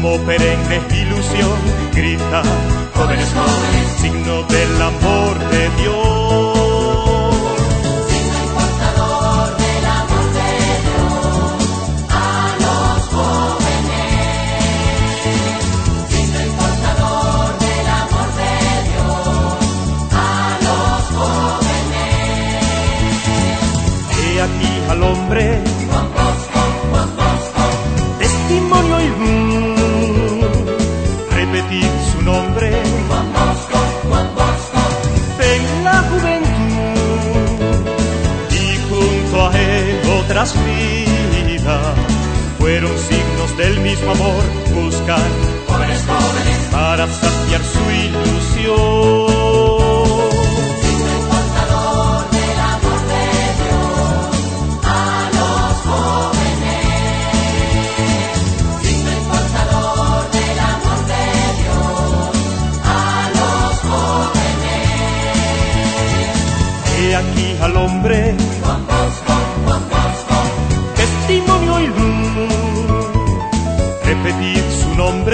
como perenne ilusión, grita: jóvenes, jóvenes, signo del amor de Dios. Signo importador del amor de Dios a los jóvenes. Signo importador del amor de Dios a los jóvenes. He aquí al hombre, testimonio y luz, repetid su nombre en la juventud, y junto a él otras vidas fueron signos del mismo amor. Buscan Jóvenes, jóvenes, para saciar su ilusión. signo importador del amor de Dios a los jóvenes. Signo importador del amor de Dios a los jóvenes. He aquí al hombre, testimonio y luz, repetid su nombre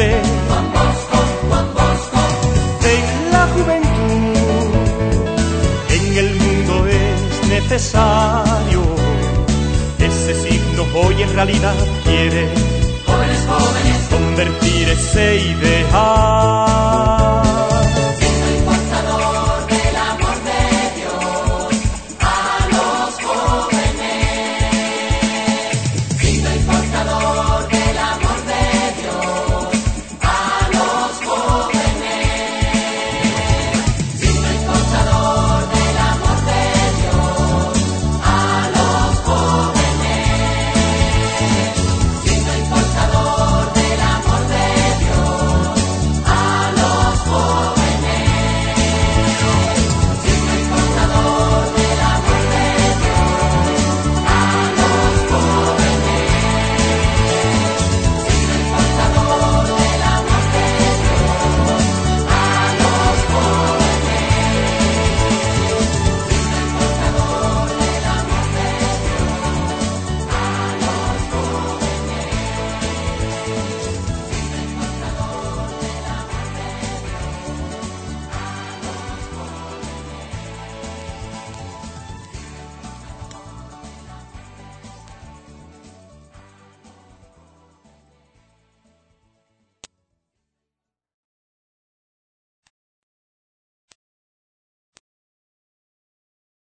en la juventud. En el mundo es necesario ese signo, hoy en realidad quiere Jóvenes, jóvenes, convertir ese ideal.